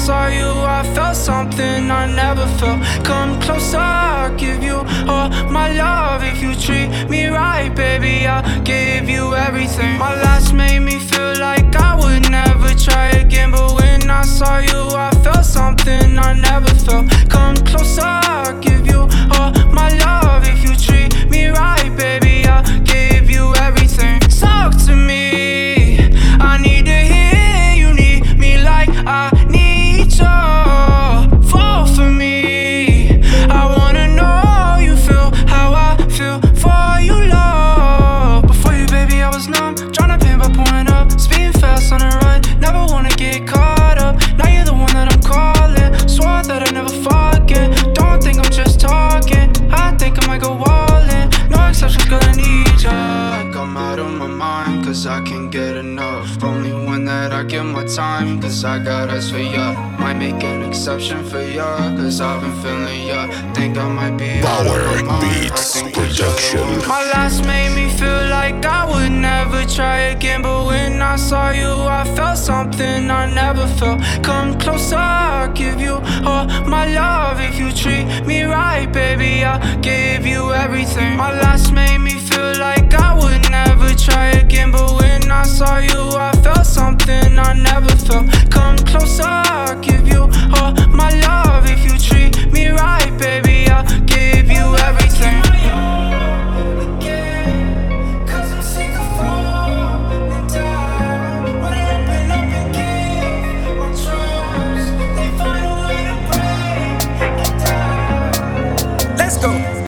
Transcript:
saw you, I felt something I never felt. Come closer, I'll give you all my love. If you treat me right, baby, I'll give you everything. My last made me feel like I would never try again, but when I saw you, I felt something I never felt. Come closer, I'll give you all my love. If you treat me right, baby, I'll give you everything. Talk to me, I need to hear you need me like I need you. Fall for me, I wanna know you feel how I feel for you, love. Before you, baby, I was numb, tryna paint by pouring up, speeding fast on the run, never wanna get caught up. Now you're the one that I'm calling, swore that I'd never fall again. Don't think I'm just talking, I think I might go all in. No exceptions, girl, I need ya. Like I'm out of my mind, cause I can't get enough. Only one that I give my time, cause I got eyes for ya. Might make an exception for ya, cause I've been feeling ya. Think I might be out of my mind. Beats Production. My last made me feel like I would never try again, but when I saw you, I felt something I never felt. Come closer, I'll give you all my love. If you treat me right, baby, I'll give you everything. My last made me